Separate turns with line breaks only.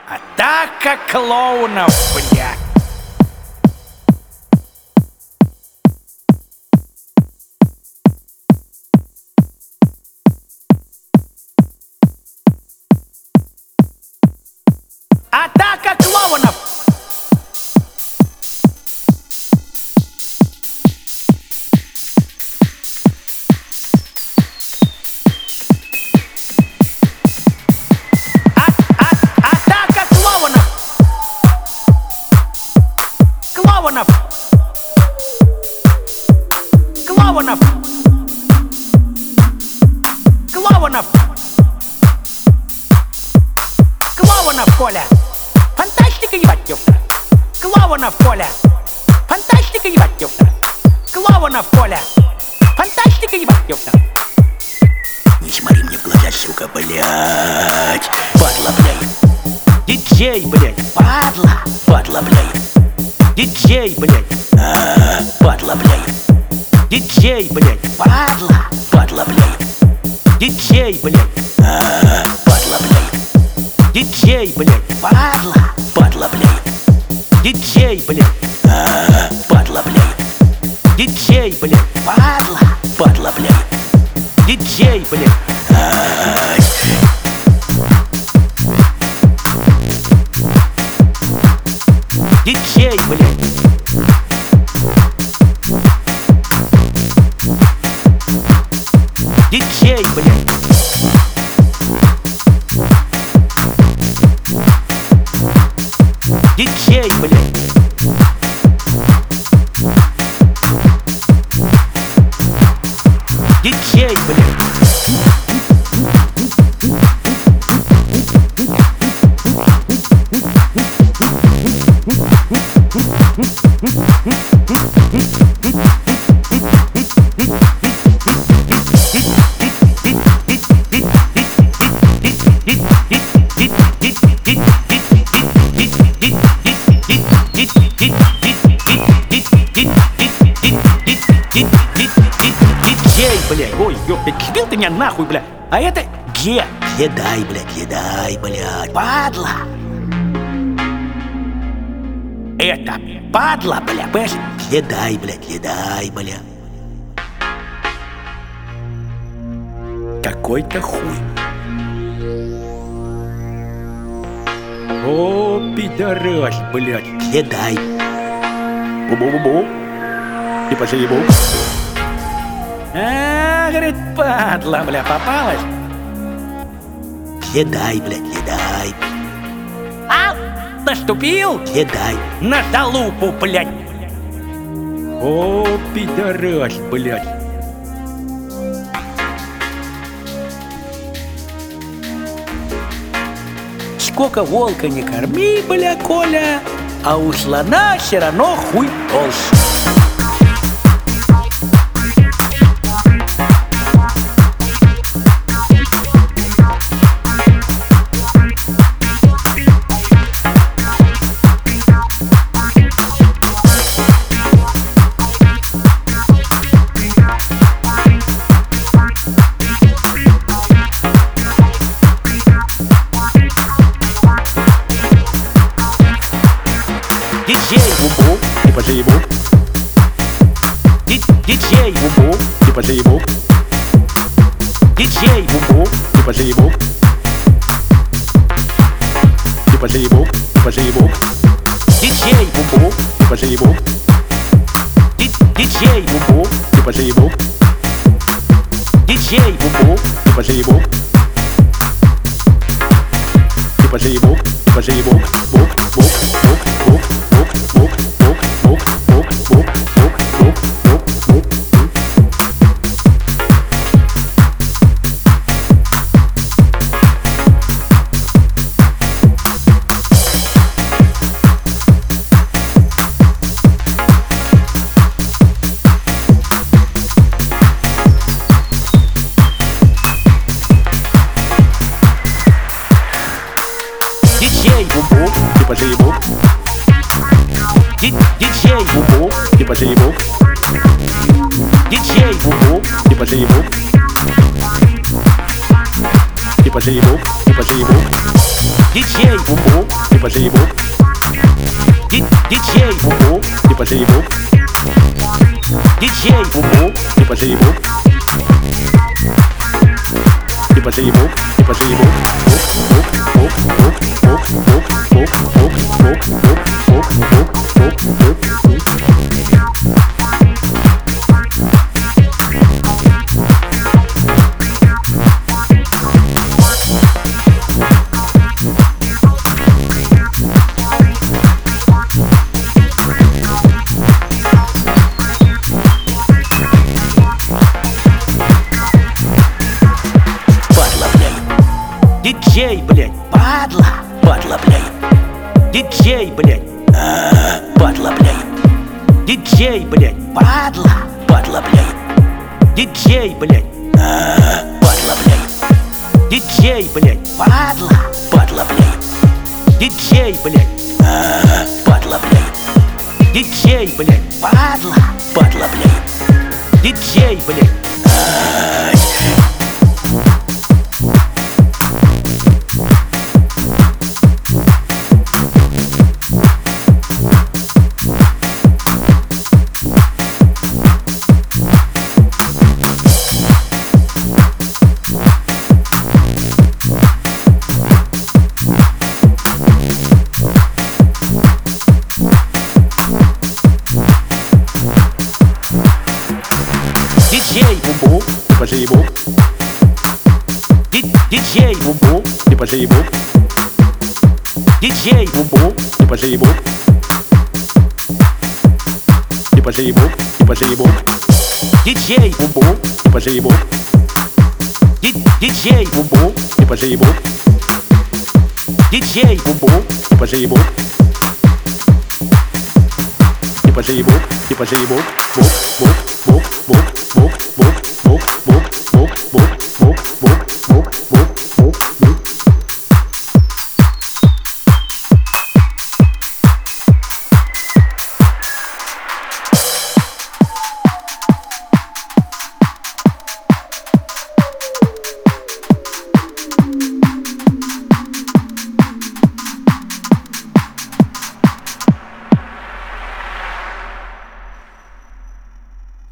Атака клоунов, блядь. Атака клоунов! Атака клоунов! Клоунов! Клоунов! Клоунов! Клоунов, Коля! Фантастика, ебать, ёпта! Клоунов, Коля! Фантастика, ебать, ёпта! Клоунов, Коля! Фантастика, ебать, ёпта!
Не смотри мне в глаза, сука, блядь. Падла, блядь.
Диджей, блядь!
Падла, падла, блядь.
Диджей, блядь!
Падла, блядь.
Диджей, блядь!
Падла, падла, блядь.
Диджей, блядь!
Падла, блядь.
Диджей, блядь!
Падла, падла, блядь.
Диджей, блядь!
Падла, блядь.
Диджей, блядь!
Падла, падла, блядь.
Диджей, блядь! Диджей, блядь! Диджей, блядь! Диджей, блядь! Диджей, блядь! Диджей, блядь, ой, ёпта, сбил ты меня нахуй, блядь. А это где?
Едай, блядь, едай, блядь. Падла.
Это падла, бля, понимаешь?
Едай, блядь, едай, блядь.
Какой-то хуй. О, пидорас, блядь.
Едай.
Бу-бу-бу-бу. Типа заебу. Говорит, падла, бля, попалась.
Едай, блядь, едай.
А, наступил
Едай.
на залупу, блядь. О, пидорас, блядь. Сколько волка не корми, бля, Коля, а у слона все равно хуй толще. Диджей, бу-бу, типа заебу. Диджей, бу-бу, типа заебу. Диджей, бу-бу, типа заебу. Типа заебу, типа заебу. Диджей, бу-бу, типа заебу. Диджей, бу-бу, типа заебу. Диджей, бу-бу, типа заебу. Типа заебу, типа заебу. Бук, бук, бук, бук. Диджей, бу-бу, типа заебу. Диджей, бу-бу, типа заебу. Диджей, бу-бу, типа заебу. Типа заебу, типа заебу. Диджей
бум-бум, и пошли бум.
Диджей
Бум-бум, и пошли бум.
Диджей
Бум-бум, и пошли бум. И пошли бум, и пошли бум.
Диджей, блядь,
Падла, падла, блядь.
диджей, блядь,
Падла, блядь.
диджей, блядь,
Падла, падла, блядь.
диджей, блядь,
Падла, блядь.
диджей, блядь,
Падла, падла, блядь.
диджей, блядь,
Падла, блядь.
диджей, блядь,
Падла, падла, блядь.
диджей, блядь. Диджей,
Бум-бум, и пошли бум.
диджей,
Бум-бум, и пошли бум.
диджей,
Бум-бум, и пошли бум. И пошли бум, и пошли бум.
диджей,
Бум-бум, и пошли бум.
диджей,
Бум-бум, и пошли бум.
диджей,
Бум-бум, и пошли бум. И пошли бум, и пошли бум. Бум, бум, бум, бум, бум.